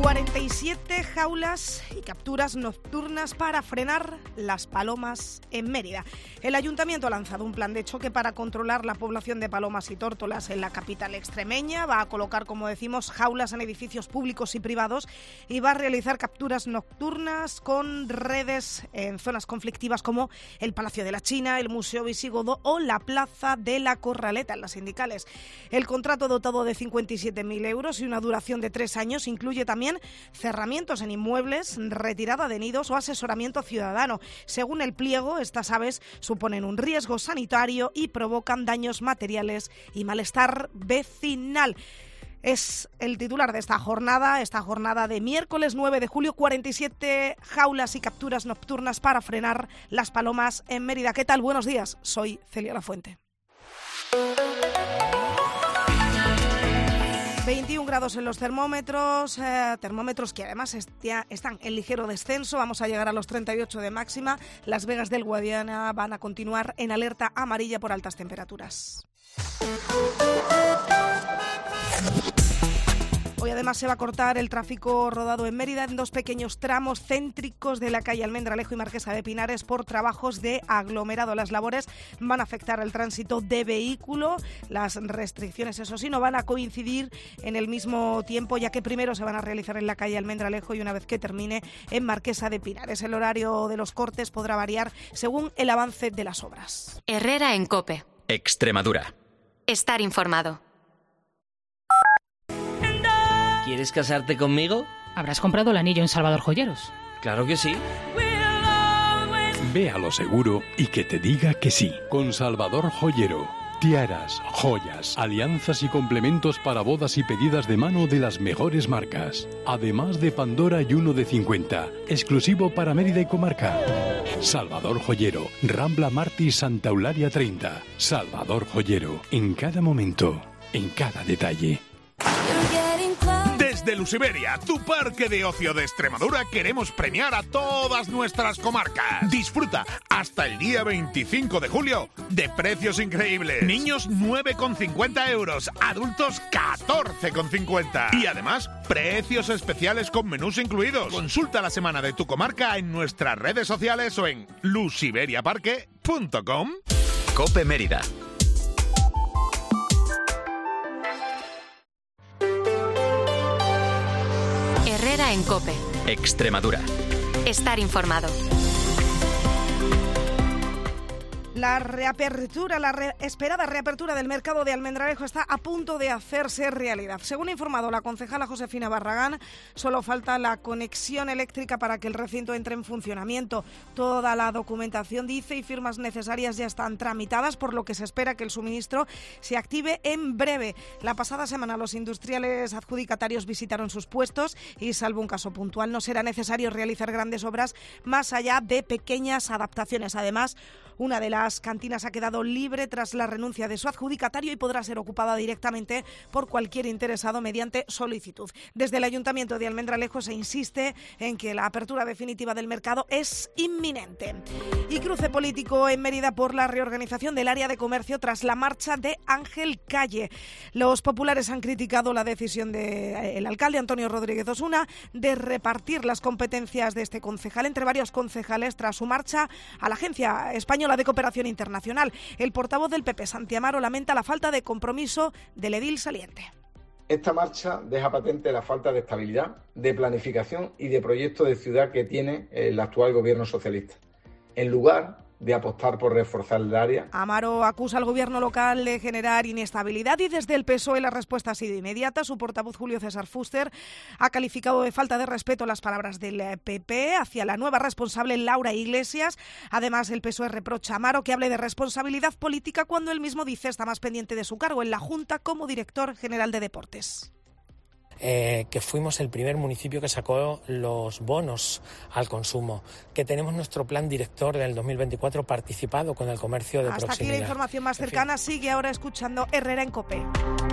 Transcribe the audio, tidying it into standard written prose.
47 jaulas y capturas nocturnas para frenar las palomas en Mérida. El Ayuntamiento ha lanzado un plan de choque para controlar la población de palomas y tórtolas en la capital extremeña. Va a colocar, como decimos, jaulas en edificios públicos y privados y va a realizar capturas nocturnas con redes en zonas conflictivas como el Palacio de la China, el Museo Visigodo o la Plaza de la Corraleta, en las Sindicales. El contrato dotado de 57.000 euros y una duración de 3 años incluye también cerramientos en inmuebles, retirada de nidos o asesoramiento ciudadano. Según el pliego, estas aves suponen un riesgo sanitario y provocan daños materiales y malestar vecinal. Es el titular de esta jornada de miércoles 9 de julio, 47 jaulas y capturas nocturnas para frenar las palomas en Mérida. ¿Qué tal? Buenos días, soy Celia Lafuente. 21 grados en los termómetros que además están en ligero descenso. Vamos a llegar a los 38 de máxima. Las Vegas del Guadiana van a continuar en alerta amarilla por altas temperaturas. Hoy además se va a cortar el tráfico rodado en Mérida en 2 pequeños tramos céntricos de la calle Almendralejo y Marquesa de Pinares por trabajos de aglomerado. Las labores van a afectar el tránsito de vehículo. Las restricciones, eso sí, no van a coincidir en el mismo tiempo, ya que primero se van a realizar en la calle Almendralejo y una vez que termine en Marquesa de Pinares. El horario de los cortes podrá variar según el avance de las obras. Herrera en COPE. Extremadura. Estar informado. ¿Quieres casarte conmigo? ¿Habrás comprado el anillo en Salvador Joyeros? Claro que sí. Ve a lo seguro y que te diga que sí. Con Salvador Joyero. Tiaras, joyas, alianzas y complementos para bodas y pedidas de mano de las mejores marcas. Además de Pandora y uno de 50, exclusivo para Mérida y comarca. Salvador Joyero, Rambla Martí, Santa Eulalia 30. Salvador Joyero, en cada momento, en cada detalle. Desde Lusiberia, tu parque de ocio de Extremadura, queremos premiar a todas nuestras comarcas. Disfruta hasta el día 25 de julio de precios increíbles. Niños 9,50 euros, adultos 14,50. Y además, precios especiales con menús incluidos. Consulta la semana de tu comarca en nuestras redes sociales o en lusiberiaparque.com. COPE Mérida. Herrera en COPE. Extremadura. Estar informado. La esperada reapertura del mercado de Almendralejo está a punto de hacerse realidad. Según ha informado la concejala Josefina Barragán, solo falta la conexión eléctrica para que el recinto entre en funcionamiento. Toda la documentación, dice, y firmas necesarias ya están tramitadas, por lo que se espera que el suministro se active en breve. La pasada semana los industriales adjudicatarios visitaron sus puestos y, salvo un caso puntual, no será necesario realizar grandes obras más allá de pequeñas adaptaciones. Además, una de las cantinas ha quedado libre tras la renuncia de su adjudicatario y podrá ser ocupada directamente por cualquier interesado mediante solicitud. Desde el Ayuntamiento de Almendralejo se insiste en que la apertura definitiva del mercado es inminente. Y cruce político en Mérida por la reorganización del área de comercio tras la marcha de Ángel Calle. Los populares han criticado la decisión del alcalde Antonio Rodríguez Osuna de repartir las competencias de este concejal entre varios concejales tras su marcha a la Agencia Española de Cooperación Internacional. El portavoz del PP, Santi Amaro, lamenta la falta de compromiso del edil saliente. Esta marcha deja patente la falta de estabilidad, de planificación y de proyecto de ciudad que tiene el actual gobierno socialista. En lugar de apostar por reforzar el área. Amaro acusa al gobierno local de generar inestabilidad y desde el PSOE la respuesta ha sido inmediata. Su portavoz Julio César Fuster ha calificado de falta de respeto las palabras del PP hacia la nueva responsable Laura Iglesias. Además, el PSOE reprocha a Amaro que hable de responsabilidad política cuando él mismo dice está más pendiente de su cargo en la Junta como director general de Deportes. Que fuimos el primer municipio que sacó los bonos al consumo, que tenemos nuestro plan director del 2024 participado con el comercio de proximidad. Hasta aquí la información más cercana. Sigue ahora escuchando Herrera en COPE.